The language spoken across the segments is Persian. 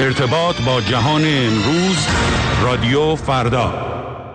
ارتباط با جهان امروز، رادیو فردا.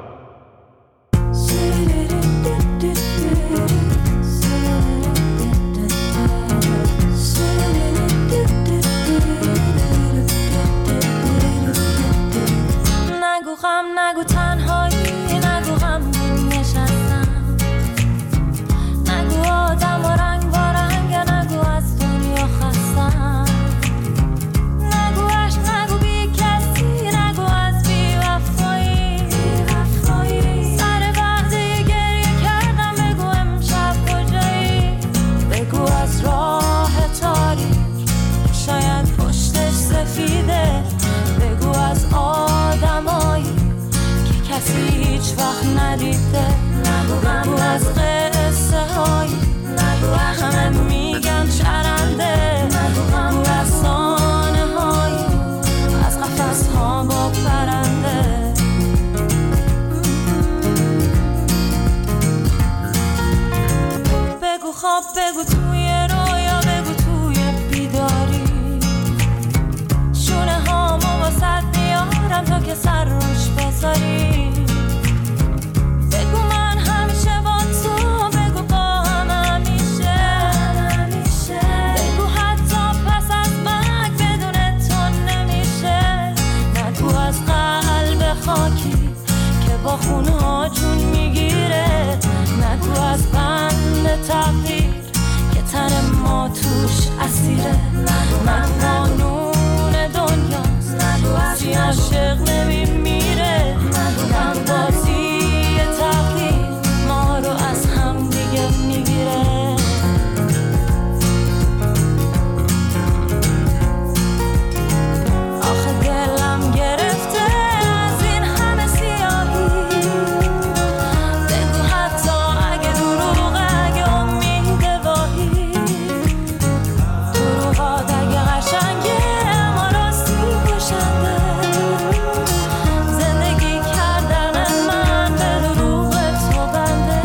نگو غم، نگو تنهایی، نگو غمگین نشستم، نگو آدم و رنگ با رنگ، نگو از دنیا خستم، نگو عشق، نگو بی کسی، نگو از بی وفایی، سر وقتی گریه کردم بگو امشب کجایی، بگو از راه تاریک شاید پشتش سفیده، بگو از آدمایی که کسی هیچ وقت ندیده، بگو از قصه هایی همه میگن چرنده، بگو از سانه هایی از قفس ها با پرنده، بگو خواب، بگو توی رویا، بگو توی بیداری، شونه هامو واسد میارم تا که سر روش بذاری، بگو من همیشه با تو، بگو با هم همیشه، بگو حتی پس از مرگ بدون تو نمیشه، نگو از قلب خاکی که با خونها جون میگیره، نگو از بند تقدیر که تن ما توش اسیره، نگو قانون دنیاست کسی عاشق نمیمیره، نگو بازی تقدیر ما رو از هم دیگه میگیره، آخه دلم گرفته از این همه سیاهی، بگو حتی اگه دروغه، اگه امید واهی، دروغات اگه قشنگه اما راستی کشنده، زندگی کردن من به دروغ تو بنده،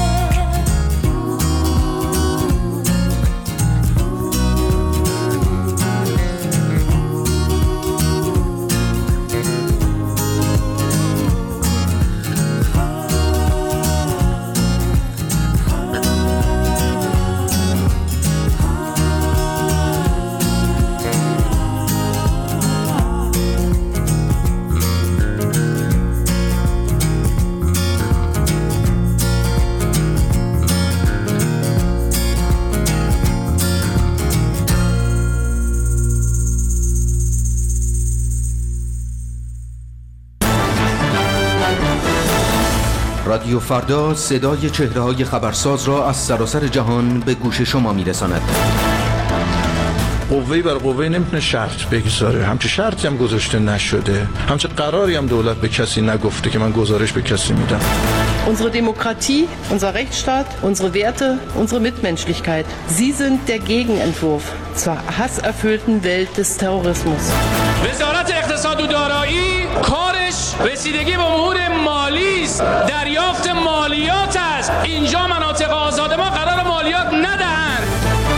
رادیو فردا صدای چهره‌های خبرساز را از سراسر جهان به گوش شما می‌رساند. قوه‌ای بر قوه نمیتونه شرط بگذاره، همچه شرطی هم گذاشته نشده، همچه قراری هم دولت به کسی نگفته که من گزارش به کسی میدم. Unsere Demokratie, unser Rechtsstaat, unsere Werte, unsere Mitmenschlichkeit. Sie sind der Gegenentwurf zur hasserfüllten Welt des Terrorismus. وزارت اقتصاد و دارایی کارش رسیدگی به امور مالی است، دریافت مالیات است. اینجا مناطق آزاد ما قرار مالیات ندهند.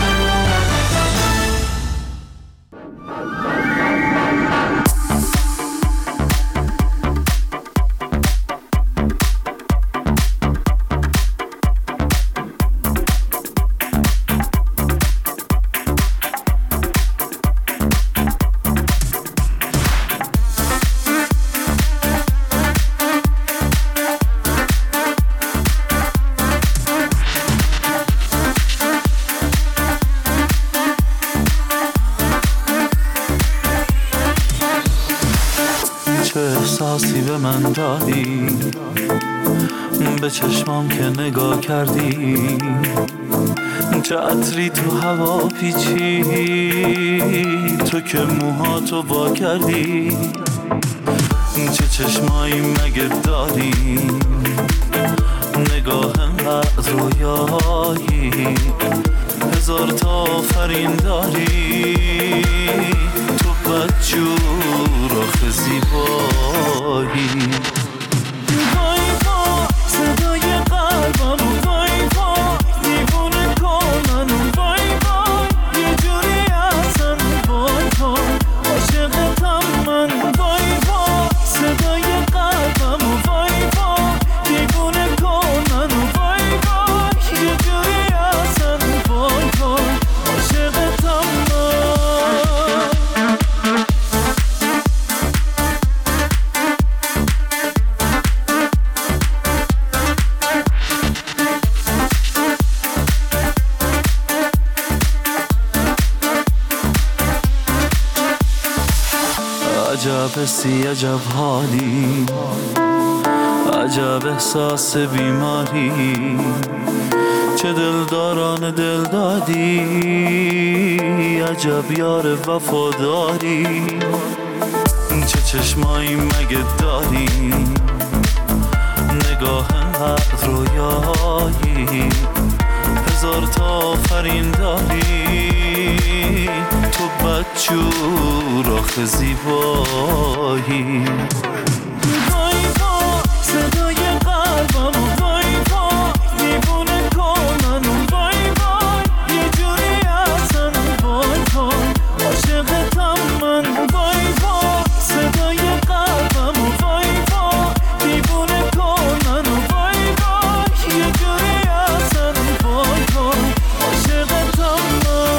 احساسی به من دادی، به چشمام که نگاه کردی، چه عطری تو هوا پیچی، تو که موهاتو وا کردی، چه چشمایی مگه داری، نگاه انقدر رویایی، هزار تا آفرین داری، تو بدجور آخه زیبایی. وای وای صدای قلبم، وای وای دیوونه کنن، وای وای یه جوری ازم وای وای عاشقتم عجب حسی عجب حالی، عجب احساس بیماری، چه دلداران دل دادی، عجب یار وفاداری، چه چشمایی مگه داری، نگاه هر رویایی، هزار تا آفرین داری، تو بدجور آخه زیبایی. وای وای صدای قلبم، وای وای دیوونه کن منو، وای وای یه جوری هستم، وای وای عاشقتم من، وای وای صدای قلبم، وای وای دیوونه کن منو، وای وای یه جوری هستم، وای وای عاشقتم من.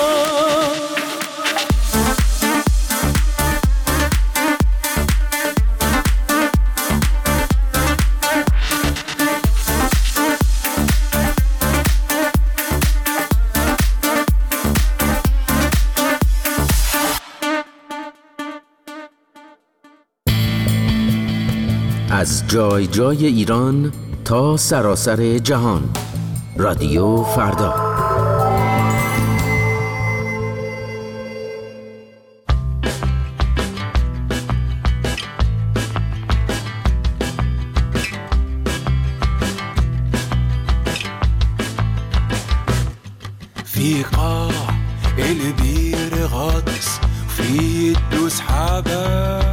از جای جای ایران تا سراسر جهان، رادیو فردا. في قاع البير غطس في الدوس حبة،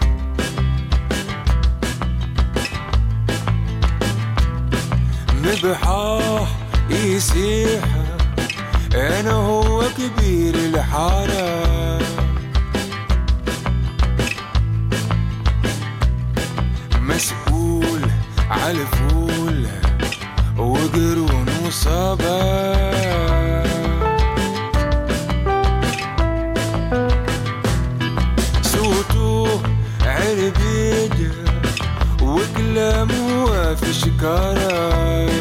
مبحاح يسيح انا هو كبير الحارة، مسؤول عالفول وقرون وصبا، صوته عربيد وكلامه في شكارة،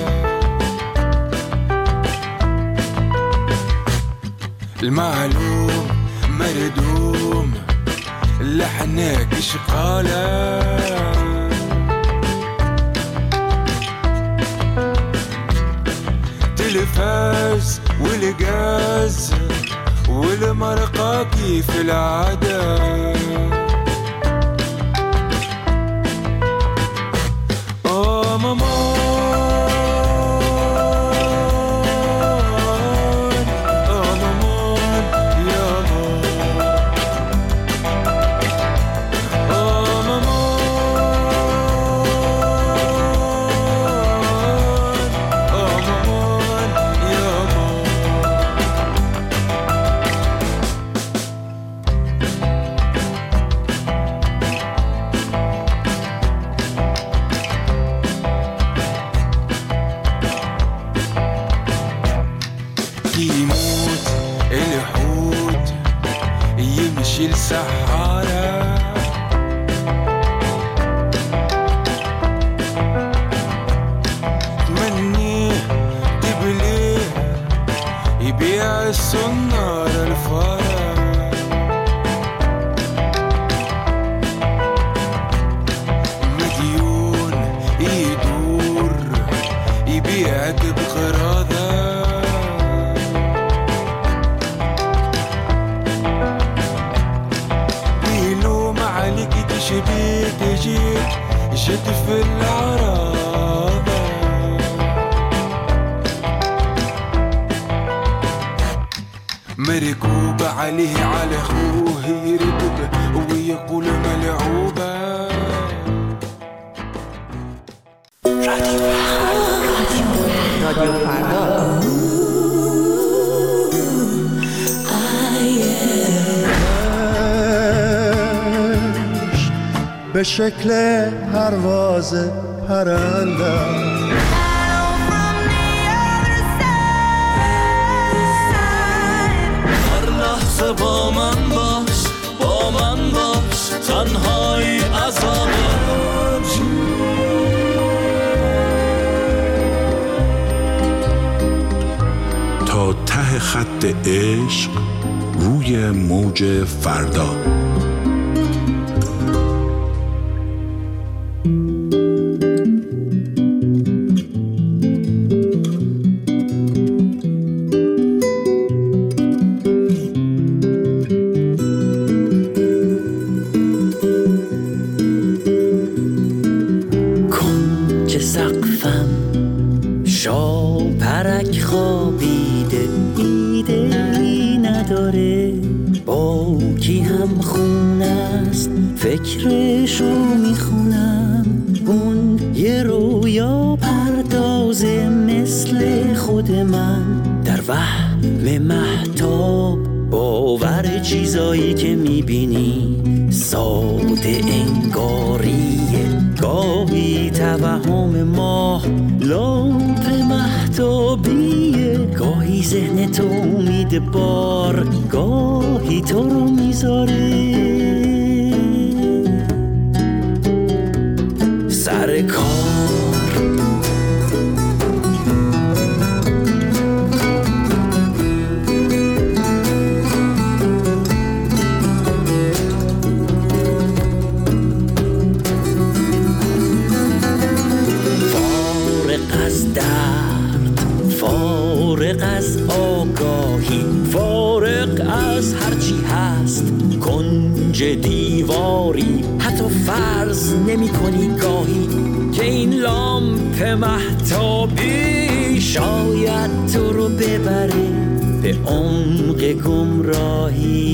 المعلوم مردوم لحنك شقالة، تلفاز والغاز والمرقة كيف العادة، ماما يموت الحوت يمشي السحارة، تمنيه تبليه يبيع السنارة الفارة، مديون يدور يبيعك بقراضة، شبيك جيت جيت في العرابة، مركوب عليه على أخوه يركب ويقول ملعوبة. راديو فردا. به شکل پرواز پرنده هر لحظه با من باش، با من باش، تنهایی عذابه، تا ته خط عشق روی موج فردا. دلم خون است، فکرشو میخونم. اون یه رویا پردازه مثل خود من، در وهم مهتاب باور چیزایی که میبینی ساده انگاریه. گاهی توهم ماه لامپ مهتابیه، گاهی ذهن تو امید بار، گاهی تو رو میذاره سر کار. فارغ از آگاهی، فارغ از هرچی هست کنج دیواری، حتی فرض نمی کنی گاهی که این لامپ مهتابی شاید تو رو ببره به عمق گمراهی.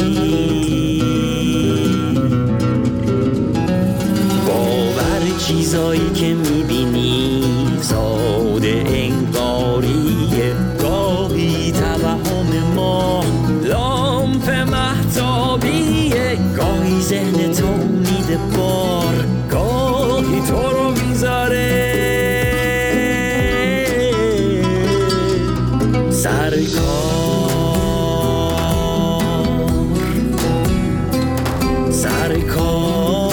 باور چیزایی که میبینی ساده انگاریه، گاهی توهم ما لامپ مهتابیه، گاهی ذهن تو امید بار، گاهی تو رو میذاره سر کار. سر کار.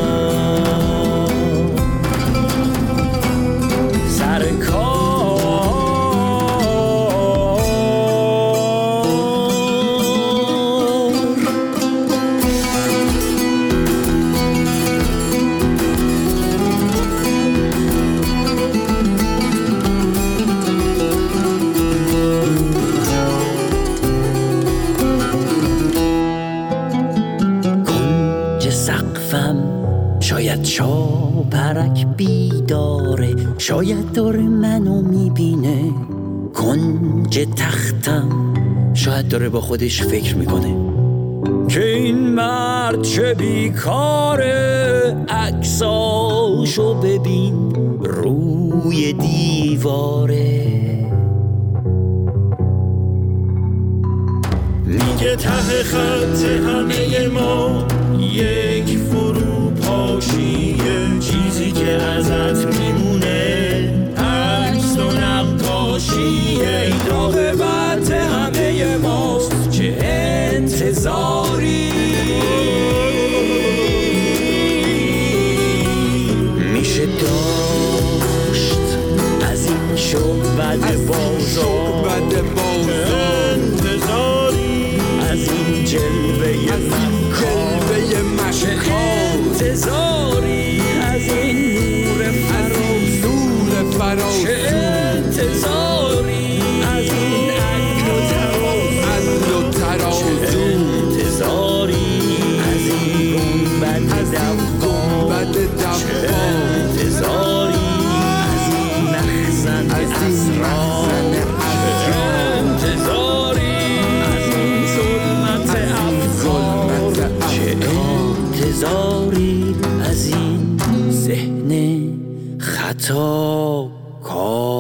شاید شاپرک بیداره، شاید داره منو میبینه. کنج تختم شاید داره با خودش فکر میکنه که این مرد چه بیکاره، عکساشو ببین روی دیواره. میگه ته خط همه ما یک فروپاشیه، چیزی که ازت میمونه عکس و نقاشیه. این عاقبت همه ماست، چه انتظاری میشه داشت از این شعبد بازار، انتظاری از این جلوه انتظاری از این نور فراسو، چه انتظاری از این عقل و ترازو، چه انتظاری از این گنبد دفا، چه انتظاری از این مخزن اسرار، چه انتظاری از این ظلمت افکار، چه انتظاری از این ذهن خطا کار.